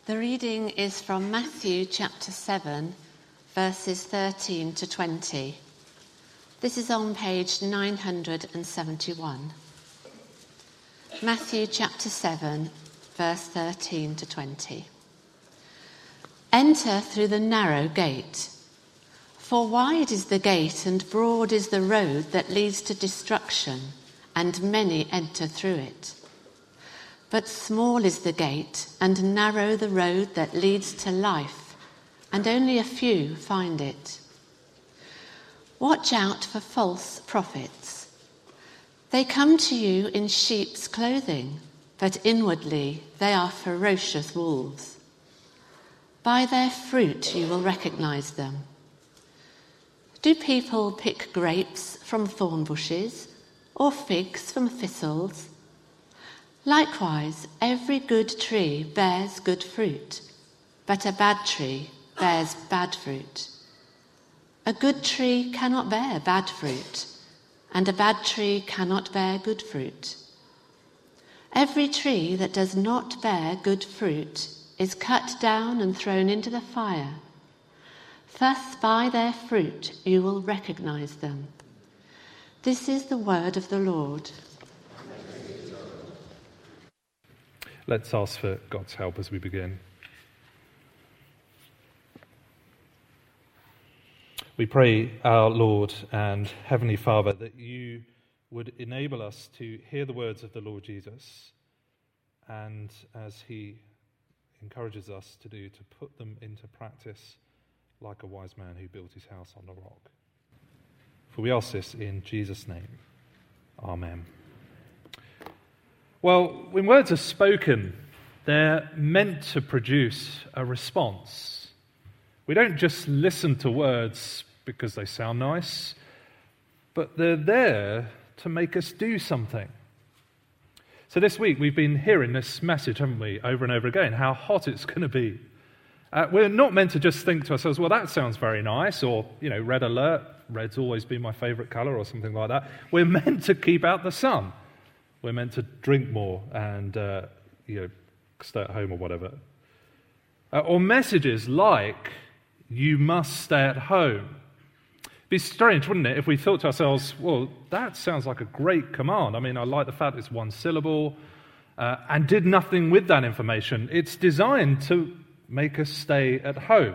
The reading is from Matthew chapter 7, verses 13 to 20. This is on page 971. Matthew chapter 7, verse 13 to 20. Enter through the narrow gate. For wide is the gate and broad is the road that leads to destruction, and many enter through it. But small is the gate and narrow the road that leads to life, and only a few find it. Watch out for false prophets. They come to you in sheep's clothing, but inwardly they are ferocious wolves. By their fruit you will recognize them. Do people pick grapes from thorn bushes, or figs from thistles? Likewise, every good tree bears good fruit, but a bad tree bears bad fruit. A good tree cannot bear bad fruit, and a bad tree cannot bear good fruit. Every tree that does not bear good fruit is cut down and thrown into the fire. Thus by their fruit you will recognize them. This is the word of the Lord. Let's ask for God's help as we begin. We pray, our Lord and Heavenly Father, that you would enable us to hear the words of the Lord Jesus, and as he encourages us to do, to put them into practice like a wise man who built his house on the rock. For we ask this in Jesus' name. Amen. Well, when words are spoken, they're meant to produce a response. We don't just listen to words because they sound nice, but they're there to make us do something. So this week we've been hearing this message, haven't we, over and over again, how hot it's going to be. We're not meant to just think to ourselves, well, that sounds very nice, or, red alert, red's always been my favourite colour, or something like that. We're meant to keep out the sun. We're meant to drink more and, stay at home or whatever. Or messages like, you must stay at home. It'd be strange, wouldn't it, if we thought to ourselves, well, that sounds like a great command. I mean, I like the fact it's one syllable, and did nothing with that information. It's designed to make us stay at home.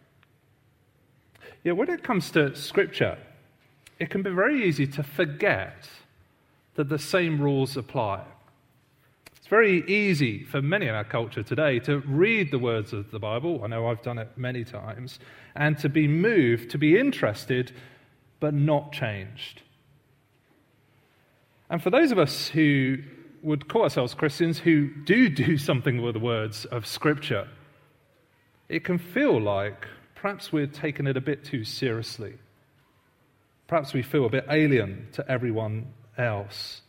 Yeah, when it comes to Scripture, it can be very easy to forget that the same rules apply. It's very easy for many in our culture today to read the words of the Bible, I know I've done it many times, and to be moved, to be interested, but not changed. And for those of us who would call ourselves Christians, who do something with the words of Scripture, it can feel like perhaps we're taking it a bit too seriously. Perhaps we feel a bit alien to everyone else.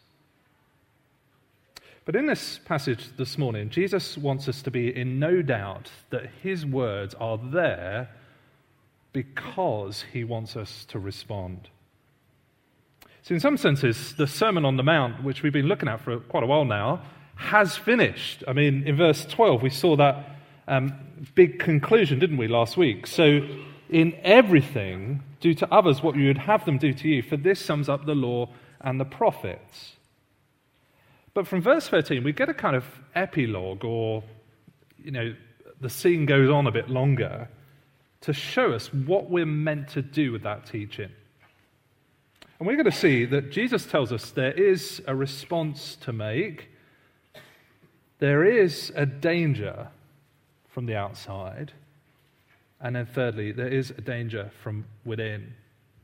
But in this passage this morning, Jesus wants us to be in no doubt that his words are there because he wants us to respond. So in some senses, the Sermon on the Mount, which we've been looking at for quite a while now, has finished. I mean, in verse 12, we saw that big conclusion, didn't we, last week? So in everything, do to others what you would have them do to you, for this sums up the law and the prophets. But from verse 13, we get a kind of epilogue, or, the scene goes on a bit longer to show us what we're meant to do with that teaching. And we're going to see that Jesus tells us there is a response to make. There is a danger from the outside. And then thirdly, there is a danger from within.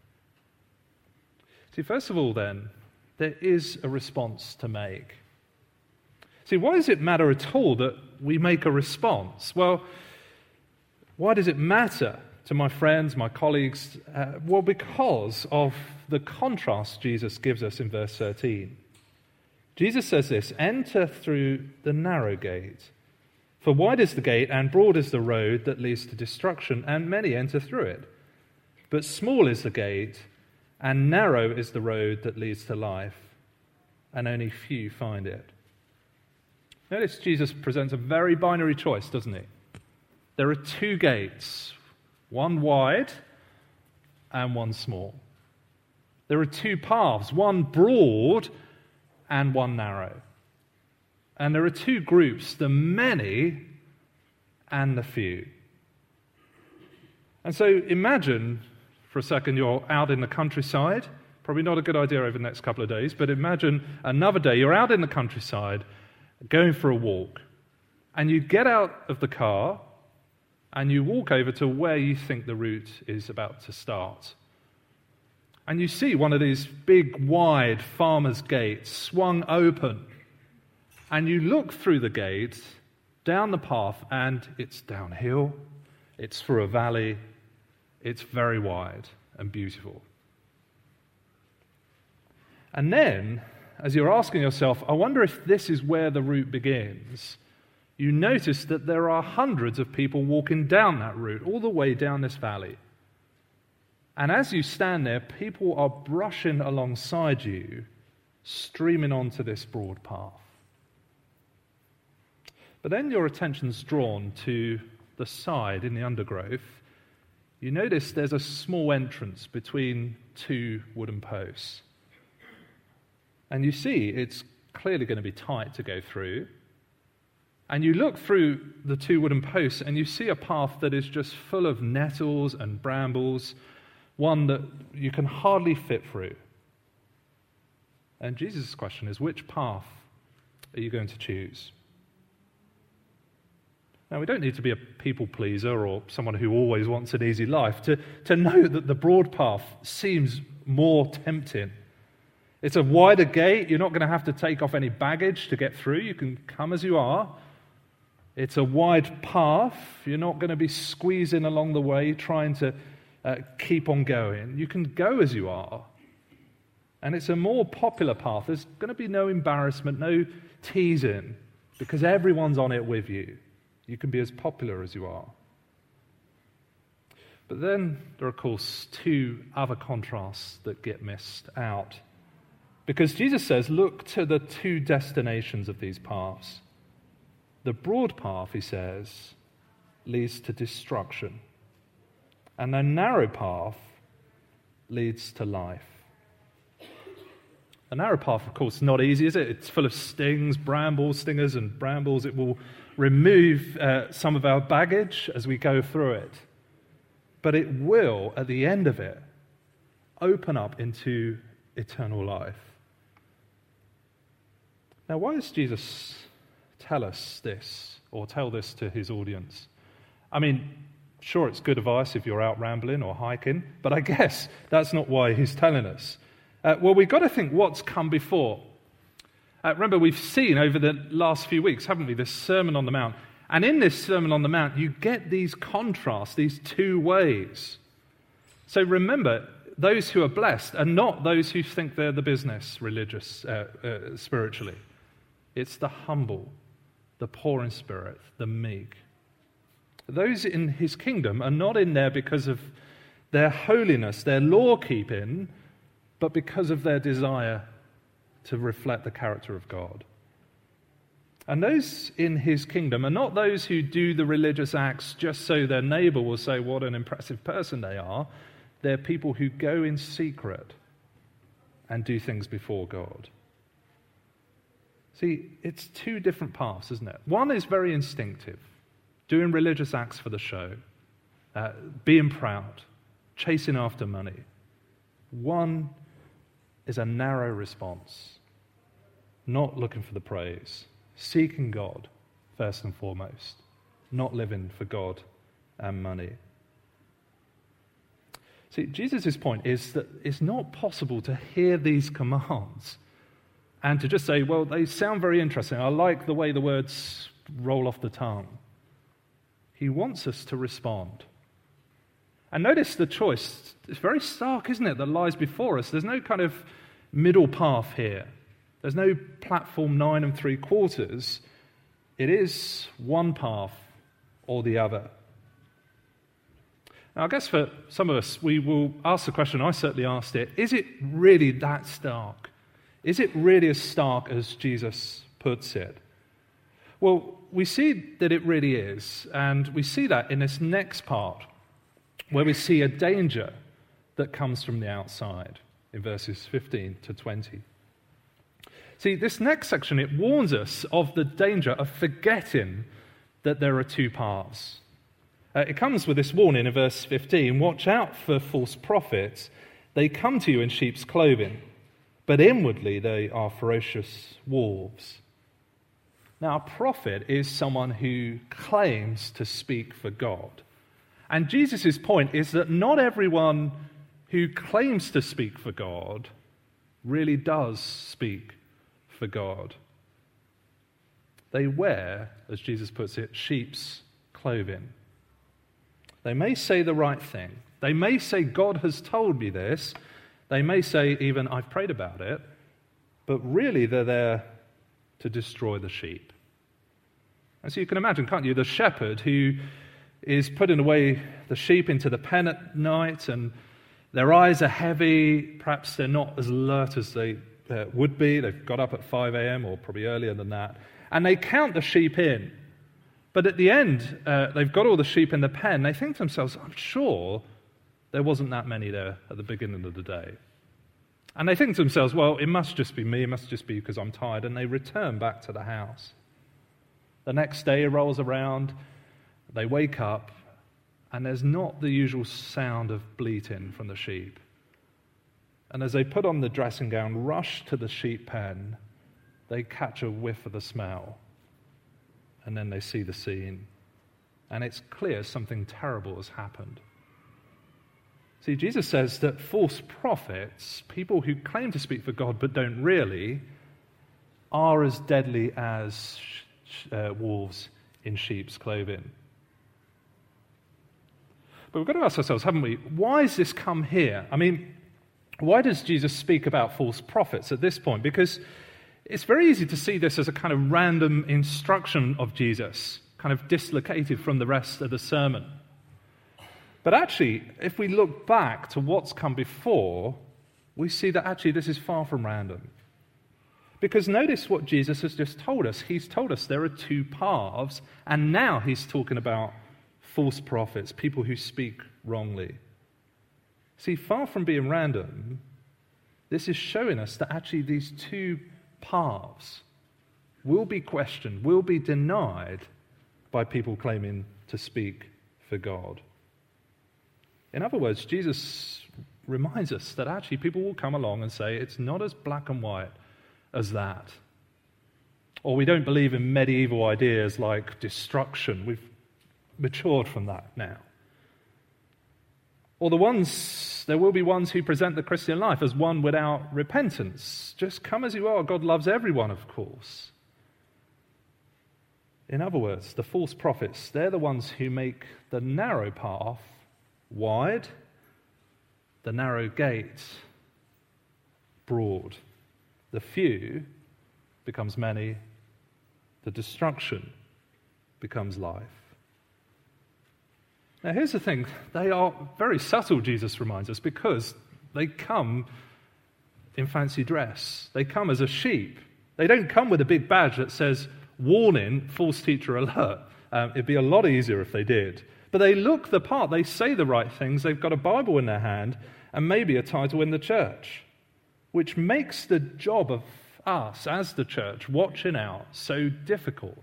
See, first of all then, there is a response to make. See, why does it matter at all that we make a response? Well, why does it matter to my friends, my colleagues? Well, because of the contrast Jesus gives us in verse 13. Jesus says this, enter through the narrow gate. For wide is the gate and broad is the road that leads to destruction, and many enter through it. But small is the gate and narrow is the road that leads to life, and only few find it. Notice Jesus presents a very binary choice, doesn't he? there are two gates, one wide and one small. There are two paths, one broad and one narrow. And there are two groups, the many and the few. And so imagine for a second you're out in the countryside. Probably not a good idea over the next couple of days, but imagine another day you're out in the countryside going for a walk, and you get out of the car and you walk over to where you think the route is about to start. And you see one of these big, wide farmer's gates swung open. And you look through the gate, down the path, and it's downhill, it's through a valley, it's very wide and beautiful. And then, as you're asking yourself, I wonder if this is where the route begins, you notice that there are hundreds of people walking down that route, all the way down this valley. And as you stand there, people are brushing alongside you, streaming onto this broad path. But then your attention's drawn to the side in the undergrowth. You notice there's a small entrance between two wooden posts. And you see it's clearly going to be tight to go through. And you look through the two wooden posts and you see a path that is just full of nettles and brambles, one that you can hardly fit through. And Jesus' question is, which path are you going to choose? Now, we don't need to be a people pleaser or someone who always wants an easy life to know that the broad path seems more tempting. It's a wider gate. You're not going to have to take off any baggage to get through. You can come as you are. It's a wide path. You're not going to be squeezing along the way trying to keep on going. You can go as you are. And it's a more popular path. There's going to be no embarrassment, no teasing, because everyone's on it with you. You can be as popular as you are. But then there are, of course, two other contrasts that get missed out. Because Jesus says, look to the two destinations of these paths. The broad path, he says, leads to destruction. And the narrow path leads to life. The narrow path, of course, is not easy, is it? It's full of stings, brambles, stingers and brambles. It will remove some of our baggage as we go through it. But it will, at the end of it, open up into eternal life. Now, why does Jesus tell us this, or tell this to his audience? I mean, sure, it's good advice if you're out rambling or hiking, but I guess that's not why he's telling us. Well, we've got to think what's come before. Remember, we've seen over the last few weeks, haven't we, this Sermon on the Mount. And in this Sermon on the Mount, you get these contrasts, these two ways. So remember, those who are blessed are not those who think they're the business, religious, spiritually. It's the humble, the poor in spirit, the meek. Those in his kingdom are not in there because of their holiness, their law-keeping, but because of their desire to reflect the character of God. And those in his kingdom are not those who do the religious acts just so their neighbor will say what an impressive person they are. They're people who go in secret and do things before God. See, it's two different paths, isn't it? One is very instinctive, doing religious acts for the show, being proud, chasing after money. One is a narrow response, not looking for the praise, seeking God first and foremost, not living for God and money. See, Jesus' point is that it's not possible to hear these commands and to just say, well, they sound very interesting. I like the way the words roll off the tongue. He wants us to respond. And notice the choice. It's very stark, isn't it, that lies before us. There's no kind of middle path here. There's no platform 9 3/4. It is one path or the other. Now, I guess for some of us, we will ask the question, I certainly asked it, is it really that stark? Is it really as stark as Jesus puts it? Well, we see that it really is, and we see that in this next part, where we see a danger that comes from the outside, in verses 15 to 20. See, this next section, it warns us of the danger of forgetting that there are two paths. It comes with this warning in verse 15, watch out for false prophets. They come to you in sheep's clothing, but inwardly they are ferocious wolves. Now, a prophet is someone who claims to speak for God. And Jesus' point is that not everyone who claims to speak for God really does speak for God. They wear, as Jesus puts it, sheep's clothing. They may say the right thing. They may say, God has told me this. They may say even, I've prayed about it. But really, they're there to destroy the sheep. And so you can imagine, can't you, the shepherd who is putting away the sheep into the pen at night, and their eyes are heavy. Perhaps they're not as alert as they would be. They've got up at 5 a.m. or probably earlier than that. And they count the sheep in. But at the end, they've got all the sheep in the pen. They think to themselves, I'm sure there wasn't that many there at the beginning of the day. And they think to themselves, well, it must just be me. It must just be because I'm tired. And they return back to the house. The next day rolls around. They wake up. And there's not the usual sound of bleating from the sheep. And as they put on the dressing gown, rush to the sheep pen, they catch a whiff of the smell. And then they see the scene. And it's clear something terrible has happened. See, Jesus says that false prophets, people who claim to speak for God but don't really, are as deadly as wolves in sheep's clothing. But we've got to ask ourselves, haven't we, why has this come here? I mean, why does Jesus speak about false prophets at this point? Because it's very easy to see this as a kind of random instruction of Jesus, kind of dislocated from the rest of the sermon. But actually, if we look back to what's come before, we see that actually this is far from random. Because notice what Jesus has just told us. He's told us there are two paths, and now he's talking about false prophets, people who speak wrongly. See, far from being random, this is showing us that actually these two paths will be questioned, will be denied by people claiming to speak for God. In other words, Jesus reminds us that actually people will come along and say it's not as black and white as that. Or we don't believe in medieval ideas like destruction. We've matured from that now. Or there will be ones who present the Christian life as one without repentance. Just come as you are. God loves everyone, of course. In other words, the false prophets, they're the ones who make the narrow path wide, the narrow gate broad. The few becomes many, the destruction becomes life. Now here's the thing, they are very subtle, Jesus reminds us, because they come in fancy dress. They come as a sheep. They don't come with a big badge that says, warning, false teacher alert. It'd be a lot easier if they did. But they look the part, they say the right things, they've got a Bible in their hand, and maybe a title in the church, which makes the job of us as the church watching out so difficult.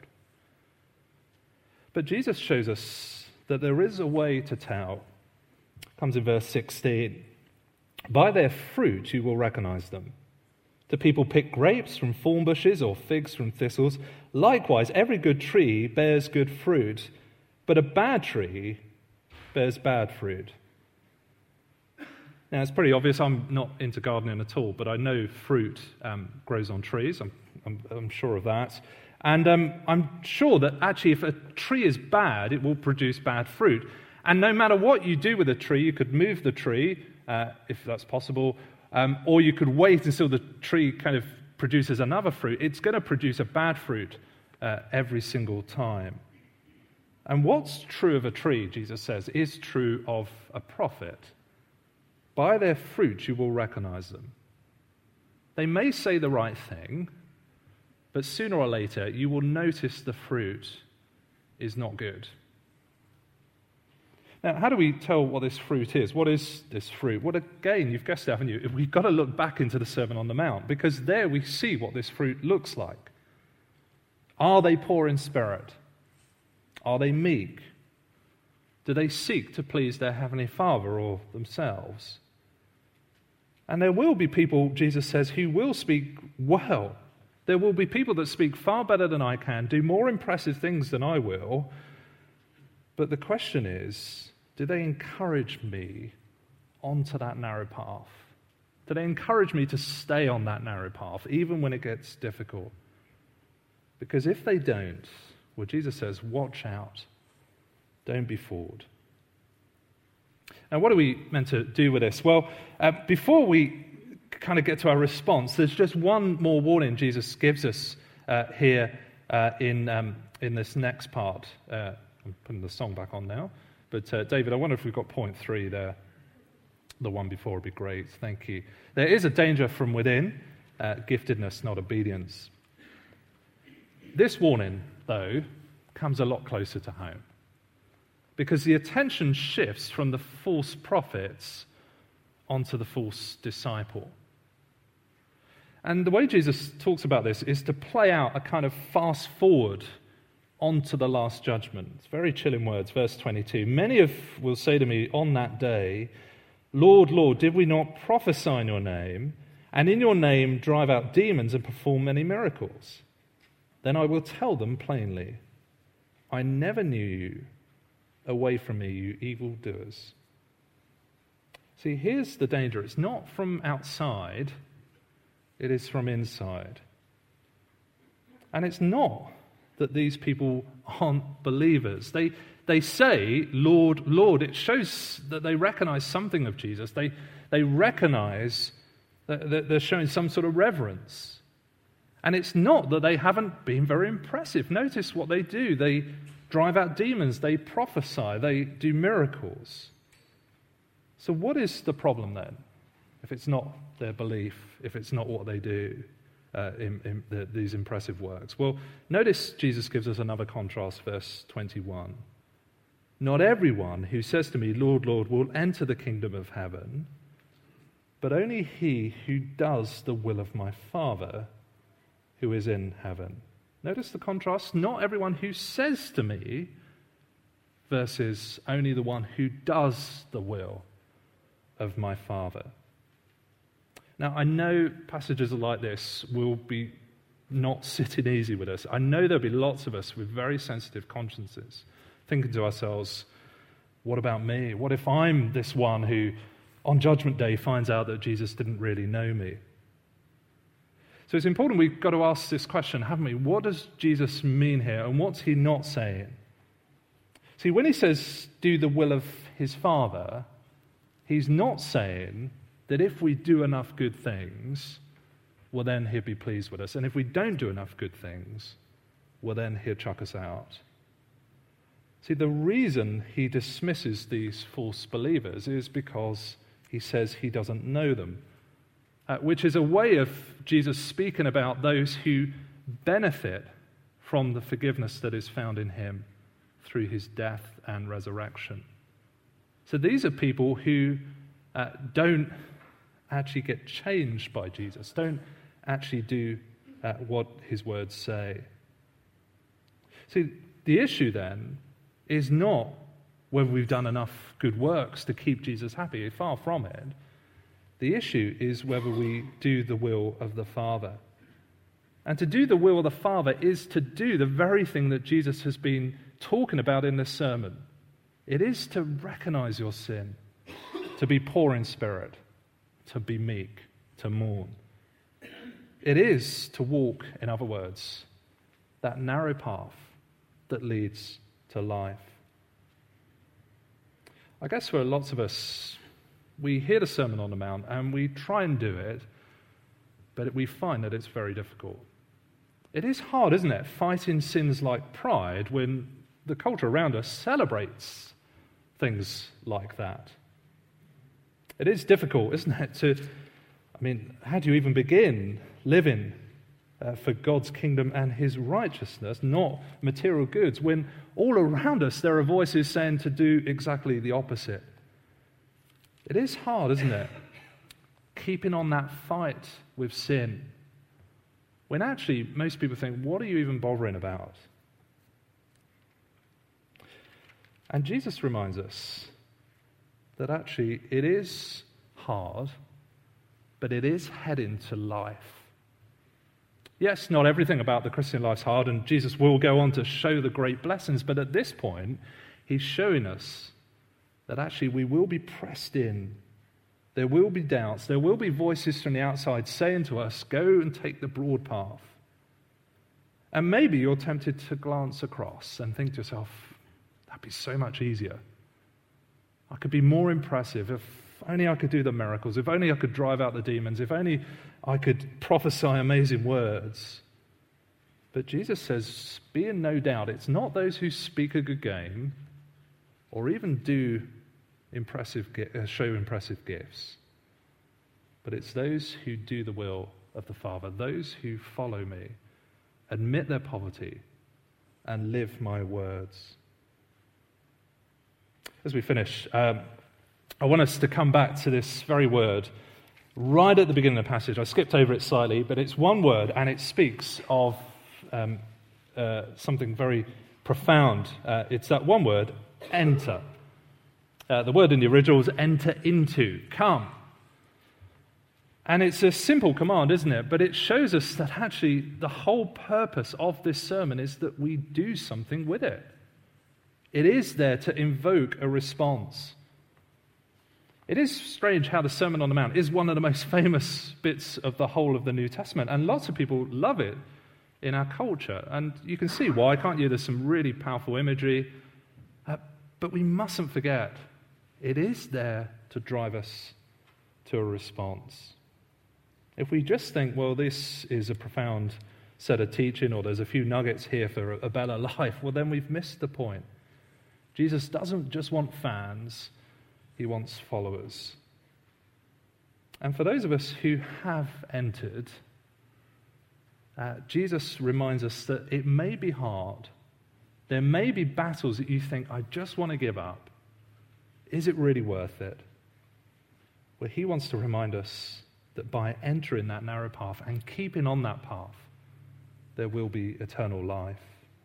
But Jesus shows us that there is a way to tell. It comes in verse 16. By their fruit you will recognize them. Do people pick grapes from thorn bushes or figs from thistles? Likewise, every good tree bears good fruit, but a bad tree bears bad fruit. Now, it's pretty obvious I'm not into gardening at all, but I know fruit grows on trees. I'm sure of that. And I'm sure that actually if a tree is bad, it will produce bad fruit. And no matter what you do with a tree, you could move the tree, if that's possible, or you could wait until the tree kind of produces another fruit. It's going to produce a bad fruit every single time. And what's true of a tree, Jesus says, is true of a prophet. By their fruit you will recognize them. They may say the right thing, but sooner or later you will notice the fruit is not good. Now, how do we tell what this fruit is? What is this fruit? Well, again, you've guessed it, haven't you? We've got to look back into the Sermon on the Mount, because there we see what this fruit looks like. Are they poor in spirit? Are they meek? Do they seek to please their Heavenly Father or themselves? And there will be people, Jesus says, who will speak well. There will be people that speak far better than I can, do more impressive things than I will. But the question is, do they encourage me onto that narrow path? Do they encourage me to stay on that narrow path, even when it gets difficult? Because if they don't, well, Jesus says, watch out. Don't be fooled. Now, what are we meant to do with this? Well, before we kind of get to our response, there's just one more warning Jesus gives us here in this next part. I'm putting the song back on now. But David, I wonder if we've got point 3 there. The one before would be great. Thank you. There is a danger from within, giftedness, not obedience. This warning, though, comes a lot closer to home, because the attention shifts from the false prophets onto the false disciple. And the way Jesus talks about this is to play out a kind of fast forward onto the last judgment. It's very chilling words, verse 22. Many will say to me on that day, Lord, Lord, did we not prophesy in your name, and in your name drive out demons and perform many miracles? Then I will tell them plainly, I never knew you. Away from me, you evildoers. See, here's the danger. It's not from outside, it is from inside. And it's not that these people aren't believers. They say, Lord, Lord. It shows that they recognize something of Jesus. They recognize that they're showing some sort of reverence. And it's not that they haven't been very impressive. Notice what they do. They drive out demons, they prophesy, they do miracles. So what is the problem then, if it's not their belief, if it's not what they do, these impressive works? Well, notice Jesus gives us another contrast, verse 21. Not everyone who says to me, Lord, Lord, will enter the kingdom of heaven, but only he who does the will of my Father who is in heaven. Notice the contrast. Not everyone who says to me versus only the one who does the will of my Father. Now, I know passages like this will be not sitting easy with us. I know there'll be lots of us with very sensitive consciences thinking to ourselves, what about me? What if I'm this one who on Judgment Day finds out that Jesus didn't really know me? So it's important we've got to ask this question, haven't we? What does Jesus mean here, and what's he not saying? See, when he says, do the will of his Father, he's not saying that if we do enough good things, well, then he'll be pleased with us. And if we don't do enough good things, well, then he'll chuck us out. See, the reason he dismisses these false believers is because he says he doesn't know them. Which is a way of Jesus speaking about those who benefit from the forgiveness that is found in him through his death and resurrection. So these are people who don't actually get changed by Jesus, don't actually do what his words say. See, the issue then is not whether we've done enough good works to keep Jesus happy. Far from it. The issue is whether we do the will of the Father. And to do the will of the Father is to do the very thing that Jesus has been talking about in this sermon. It is to recognize your sin, to be poor in spirit, to be meek, to mourn. It is to walk, in other words, that narrow path that leads to life. I guess for lots of us, we hear the Sermon on the Mount and we try and do it, but we find that it's very difficult. It is hard, isn't it, fighting sins like pride when the culture around us celebrates things like that. It is difficult, isn't it, how do you even begin living for God's kingdom and his righteousness, not material goods, when all around us there are voices saying to do exactly the opposite. It is hard, isn't it? Keeping on that fight with sin, when actually most people think, what are you even bothering about? And Jesus reminds us that actually it is hard, but it is heading to life. Yes, not everything about the Christian life's hard, and Jesus will go on to show the great blessings, but at this point, he's showing us that actually we will be pressed in. There will be doubts. There will be voices from the outside saying to us, go and take the broad path. And maybe you're tempted to glance across and think to yourself, that'd be so much easier. I could be more impressive if only I could do the miracles, if only I could drive out the demons, if only I could prophesy amazing words. But Jesus says, be in no doubt, it's not those who speak a good game or even show impressive gifts, but it's those who do the will of the Father, those who follow me, admit their poverty, and live my words. As we finish, I want us to come back to this very word right at the beginning of the passage. I skipped over it slightly, but it's one word, and it speaks of something very profound. It's that one word, enter. The word in the original is enter into, come. And it's a simple command, isn't it? But it shows us that actually the whole purpose of this sermon is that we do something with it. It is there to invoke a response. It is strange how the Sermon on the Mount is one of the most famous bits of the whole of the New Testament, and lots of people love it in our culture. And you can see why, can't you? There's some really powerful imagery. But we mustn't forget, it is there to drive us to a response. If we just think, well, this is a profound set of teaching, or there's a few nuggets here for a better life, well, then we've missed the point. Jesus doesn't just want fans, he wants followers. And for those of us who have entered, Jesus reminds us that it may be hard. There may be battles that you think, I just want to give up. Is it really worth it? Well, he wants to remind us that by entering that narrow path and keeping on that path, there will be eternal life.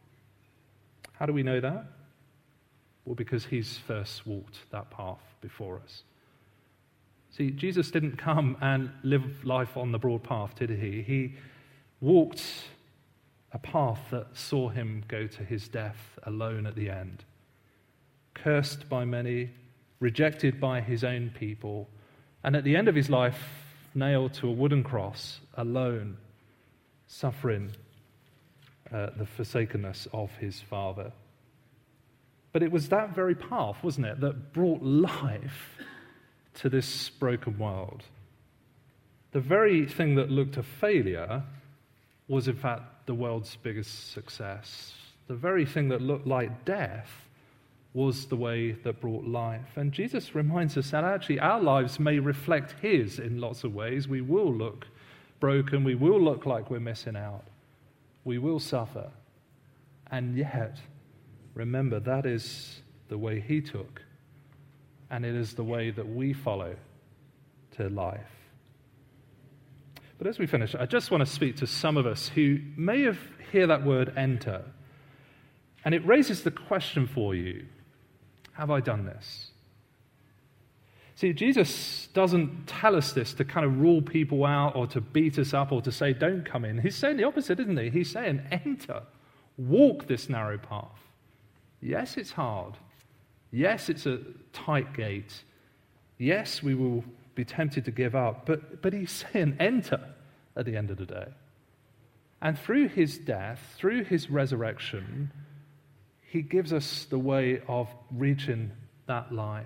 How do we know that? Well, because he's first walked that path before us. See, Jesus didn't come and live life on the broad path, did he? He walked a path that saw him go to his death alone at the end. Cursed by many, rejected by his own people, and at the end of his life, nailed to a wooden cross, alone, suffering the forsakenness of his Father. But it was that very path, wasn't it, that brought life to this broken world. The very thing that looked a failure was in fact the world's biggest success. The very thing that looked like death was the way that brought life. And Jesus reminds us that actually our lives may reflect his in lots of ways. We will look broken. We will look like we're missing out. We will suffer. And yet, remember, that is the way he took. And it is the way that we follow to life. But as we finish, I just want to speak to some of us who may have heard that word enter. And it raises the question for you, have I done this? See, Jesus doesn't tell us this to kind of rule people out or to beat us up or to say, don't come in. He's saying the opposite, isn't he? He's saying, enter, walk this narrow path. Yes, it's hard. Yes, it's a tight gate. Yes, we will be tempted to give up. But he's saying, enter at the end of the day. And through his death, through his resurrection, he gives us the way of reaching that life.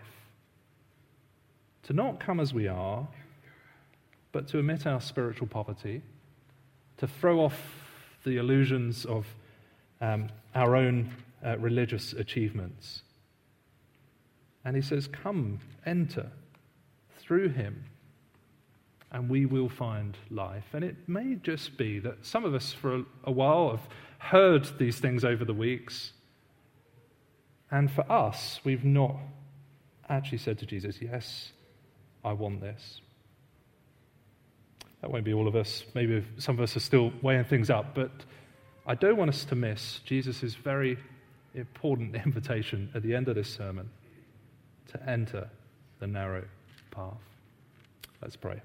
To not come as we are, but to admit our spiritual poverty, to throw off the illusions of our own religious achievements. And he says, come, enter through him. and we will find life. And it may just be that some of us for a while have heard these things over the weeks, and for us, we've not actually said to Jesus, yes, I want this. That won't be all of us. Maybe some of us are still weighing things up, but I don't want us to miss Jesus' very important invitation at the end of this sermon to enter the narrow path. Let's pray.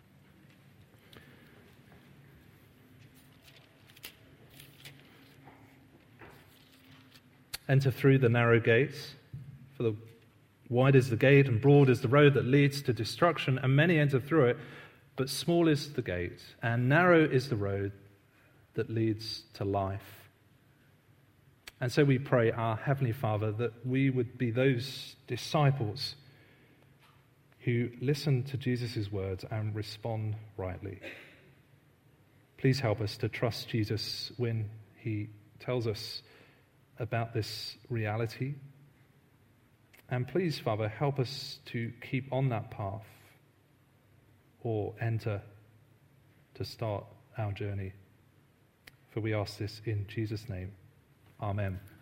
Enter through the narrow gates, for the wide is the gate and broad is the road that leads to destruction, and many enter through it, but small is the gate and narrow is the road that leads to life. And so we pray, our Heavenly Father, that we would be those disciples who listen to Jesus' words and respond rightly. Please help us to trust Jesus when he tells us about this reality. And please, Father, help us to keep on that path or enter to start our journey. For we ask this in Jesus' name. Amen.